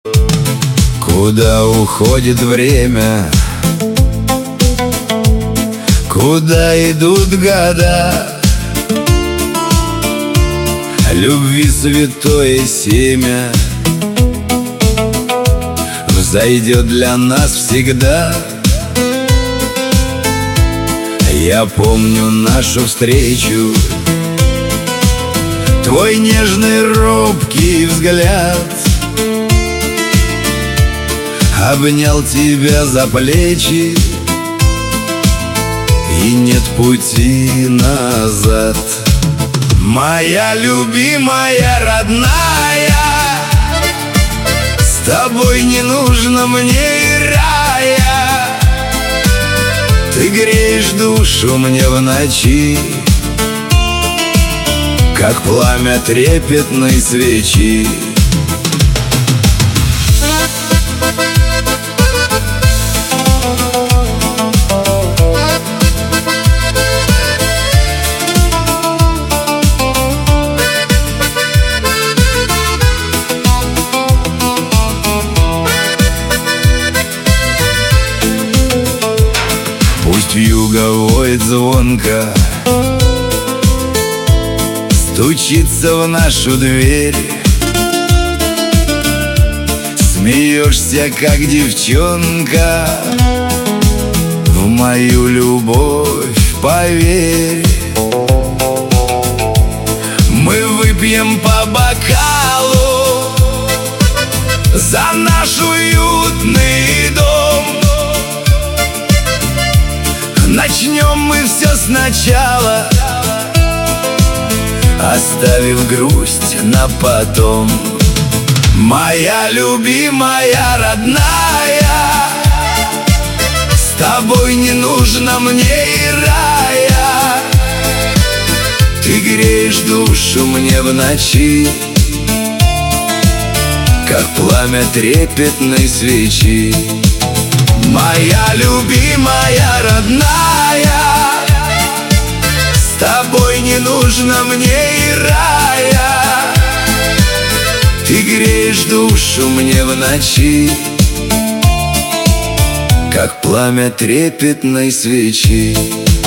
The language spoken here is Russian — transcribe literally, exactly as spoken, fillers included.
Куда уходит время? Куда идут года? Любви святое семя взойдет для нас всегда. Я помню нашу встречу, твой нежный робкий взгляд. Обнял тебя за плечи, и нет пути назад. Моя любимая, родная, с тобой не нужно мне и рая. Ты греешь душу мне в ночи, как пламя трепетной свечи. Пусть вьюга воет звонко, стучится в нашу дверь. Смеешься, как девчонка, в мою любовь поверь. Мы выпьем по бокалу за наш уютный дом. Начнем мы все сначала, оставив грусть на потом. Моя любимая, родная, с тобой не нужно мне и рая. Ты греешь душу мне в ночи, как пламя трепетной свечи. Моя любимая, родная, с тобой не нужно мне и рая. Ты греешь душу мне в ночи, как пламя трепетной свечи.